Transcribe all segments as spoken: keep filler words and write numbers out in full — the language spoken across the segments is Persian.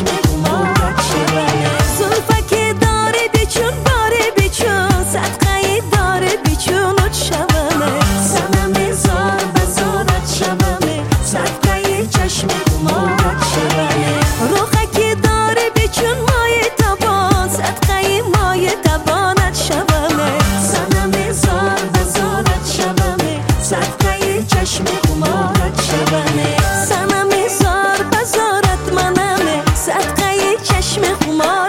چشم خمارت شبانه زلفک داره بیچون باره بیچون صدقه داره بیچون شبانه سنم زار بزارت شبانه صدقه چشم خمارت شبانه روخک داره بیچون مای تبان صدقه مای تبانت شبانه سنم زار بزارت شبانه صدقه چشم خمارت شبانه سنم زار بزارت منمه صدقه چشم خمارت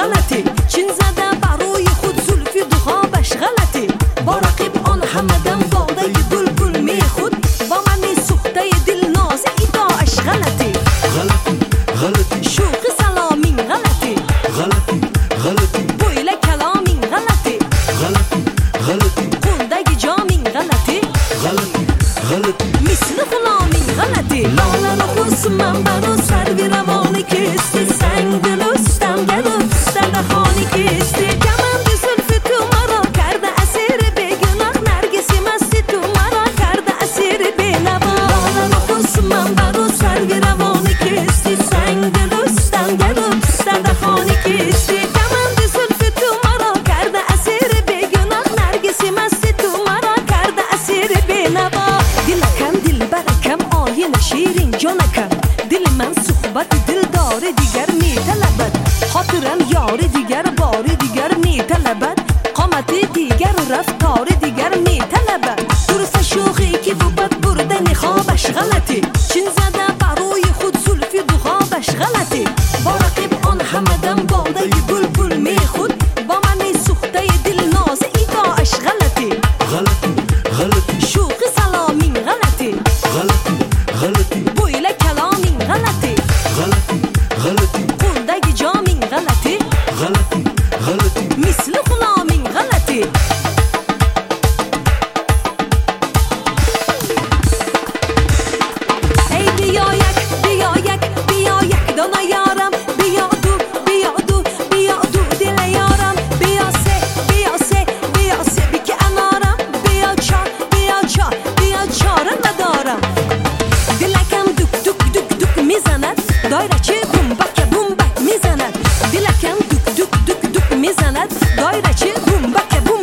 غلطی چین زده برای خود زلفی دوخابش غلطی با رقیب آن همدم باده بلبل می خود با منی سخته دل ناز ایداش غلطی غلطی غلطی شوق سلامین غلطی غلطی غلطی بویل کلامین غلطی غلطی غلطی قندگ جامین غلطی غلطی غلطی مثل غلامین غلطی لاله رو خص من برو سر بی روانی کستی سنگ دلستم گلستم خانی کستی کمند زلف تو مرا کرده اسیر بگناه نرگسی مستی تو مرا کرده اسیر بینوا لاله رو خص من برو سر بی روانی کستی سنگ دلستم گلستم خانی کستی کمند زلف تو مرا کرده اسیر بگناه نرگسی مستی تو مرا کرده اسیر بینوا دلکم دل برکم آین شیرین جانکم دل من صحبت دل داره دیگر می طلبد خاطرم یار دیگر بار دیگر می طلبد قامت دیگر رفتار دیگر می طلبد درست شوخی که بود بردن خوابش غلطی چین زده برای خود زلفی دو خوابش غلطی با رقیب آن همدم باده بلبل می خود با منی سخته دل ناز ایداش غلطی غلطی غلطی شوق سلامین غلطی غلطی غلطی بویل کلامین غلطی غلطی غلطی قندگ جامین غلطی غلطی غلطی مثل غلامین غلطی ای بیا یک بیا یک بیا یک دانه یارم بیا دو بیا دو بیا دو دل یارم بیا سه بیا سه بیا سه بی که انارم بیا چار بیا چار بیا چارم ندارم دلکم دک دک دک دک میزند دایره چه بومبک بومبک میزند دلکم دک دک دک دک میزند دایره چه بومبک بومبک